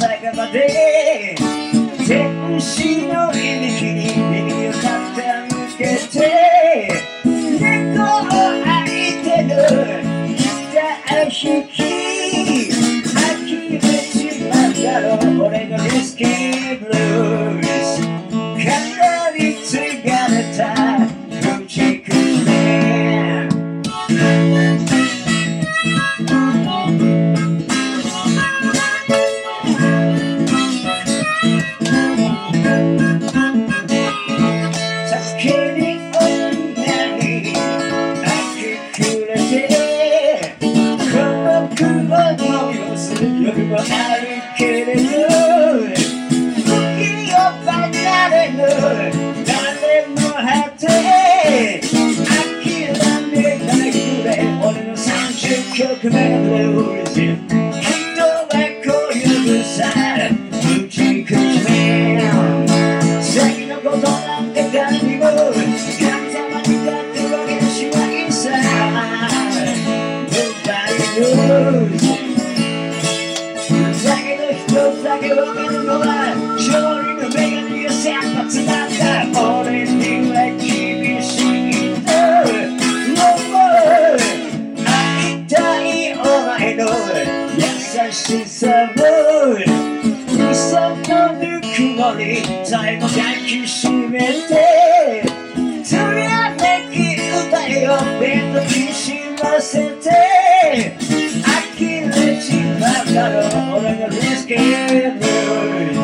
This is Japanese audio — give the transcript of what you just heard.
酒場で天使のいびきに耳を傾けて猫を相手のギター弾き呆れちまうだろう俺のリスキーブルース語り継がれたブチックメン夜もあるけれど時を離れぬ誰も果て諦めないくれ俺の30曲目のブルース人はこういうさブチクメン先のことなんて誰にも神様にだってわけにしないさ Nobody knowsだけど一つだけわかるのは勝利の女神が先発なんだ俺には厳しいんだ会いたいお前の優しさを嘘のぬくもり最後抱きしめてつやめき歌よベッドにしませて呆れちまうだろう俺のリスキーブルー